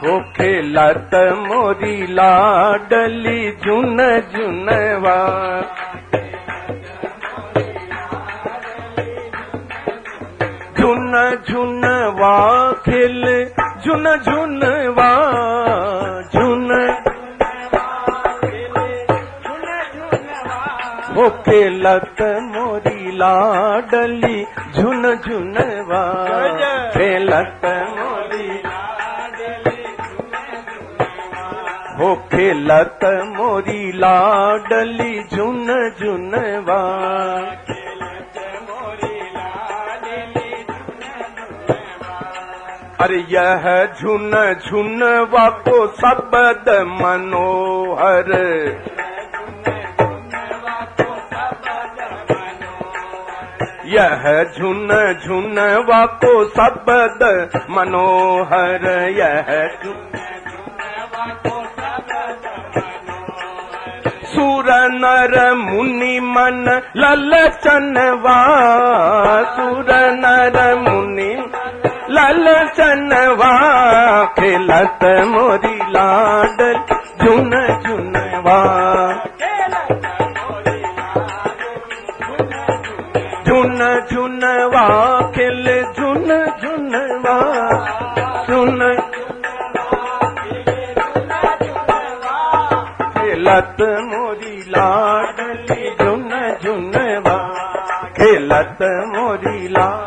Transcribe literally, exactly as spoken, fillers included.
हो खेलत मोरी लाडली झुन झुनवा, झुन झुनवा खेल झुन झुनवा, झुन हो खेलत मोरी लाडली झुन झुनवा, खेलत मोरी हो खेलत मोरी लाडली झुन झुनवा, अरे यह झुन झुनवा को शब्द मनोहर, यह झुन झुनवा को शब्द मनोहर, यह सुर नर मुनि मन ललचनवा, सुर नर मुनि ललचनवा, खेलत मोरी लाडल झुन झुनवा, झुन झुनवा खेल झुन झुनवा, झुन खेलत मोरी लाडली झुन झुनवा, खेलत मोरी लाडली